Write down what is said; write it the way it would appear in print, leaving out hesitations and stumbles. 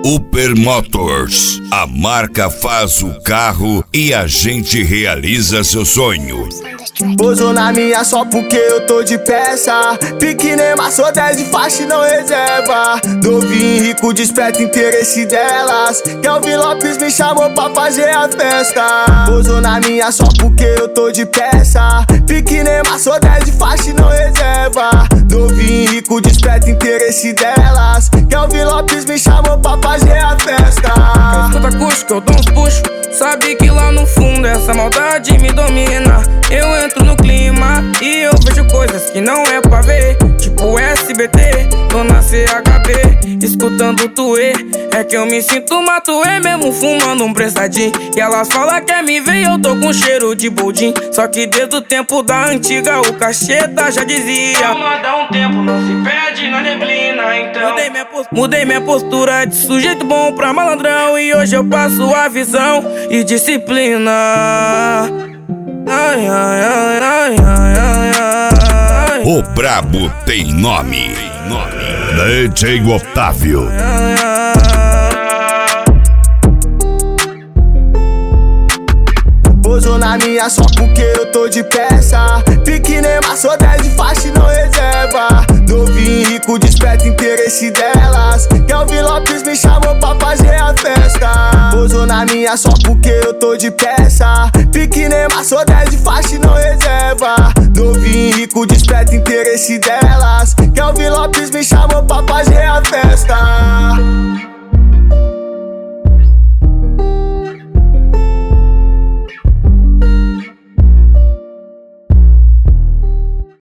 Upper Motors, a marca faz o carro e a gente realiza seu sonho. Pouso na minha só porque eu tô de peça. Pique Neymar, sou 10 de faixa e não reserva. Novinho, rico, desperta interesse delas. Kelvin Lopes me chamou pra fazer a festa. Pouso na minha só porque eu tô de peça. Pique Neymar, sou 10 de faixa e não reserva. Novinho, rico, desperta interesse delas. Kelvin Lopes me chamou pra fazer a festa. Escuta acústico, eu dou uns puxos. Sabe que lá no fundo essa maldade me domina. Eu entro no clima e eu vejo coisas que não é pra ver. Tipo SBT, tô na CHB, escutando tuê. É que eu me sinto matuê mesmo fumando um prestadinho. E elas falam que quer me ver e eu tô com cheiro de boldin. Só que desde o tempo da antiga o cacheta já dizia: manda um tempo, não se perde na neblina. Então mudei minha postura de sujeito bom pra malandrão. E hoje eu passo a visão e disciplina. Ai, ai, ai, ai, ai, ai, ai. O brabo tem nome. DJ Otávio. Pouso na minha só porque eu tô de peça. Pique Neymar, sou 10 de faixa e não reserva. Novinho, rico, desperta interesse delas. Kelvin Lopes me chamou pra fazer a festa. Pouso na minha só porque eu tô de peça. Pique Neymar, sou 10 de faixa e não reserva. Novinho, rico,